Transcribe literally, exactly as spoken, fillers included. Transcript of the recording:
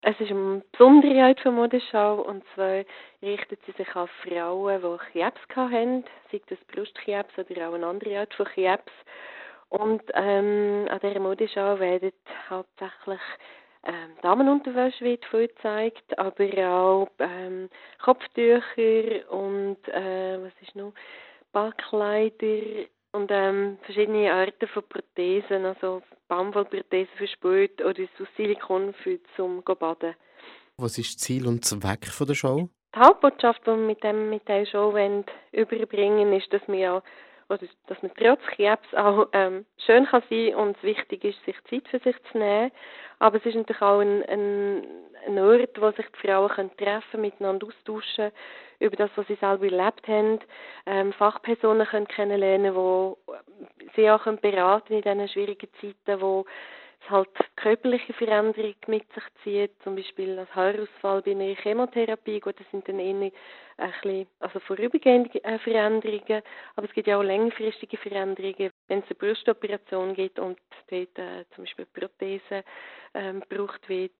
Es ist eine besondere Art von Modenschau, und zwar richtet sie sich an Frauen, die Krebs hatten, sei das Brustkrebs oder auch eine andere Art von Krebs. Und ähm, an dieser Modenschau werden hauptsächlich ähm, Damenunterwäsche wird viel gezeigt, aber auch ähm, Kopftücher und äh, was ist noch, Ballkleider und ähm, verschiedene Arten von Prothesen, also Baumwollprothesen für Sport oder so Silikon für zum go baden. Was ist Ziel und Zweck von der Show? Die Hauptbotschaft, die wir mit dem mit dieser Show wollen, überbringen, ist, dass wir auch, oder dass man trotz Krebs auch ähm, schön kann sein und es wichtig ist, sich Zeit für sich zu nehmen. Aber es ist natürlich auch ein, ein, ein Ort, wo sich die Frauen können treffen, miteinander austauschen über das, was sie selber erlebt haben, ähm, Fachpersonen können kennenlernen, die sie auch können beraten in diesen schwierigen Zeiten, wo es halt körperliche Veränderung mit sich zieht, zum Beispiel als Haarausfall bei einer Chemotherapie. Gut, das sind dann eher ein bisschen, also vorübergehende äh, Veränderungen, aber es gibt ja auch längerfristige Veränderungen, wenn es eine Brustoperation gibt und dort äh, zum Beispiel Prothese ähm, gebraucht wird.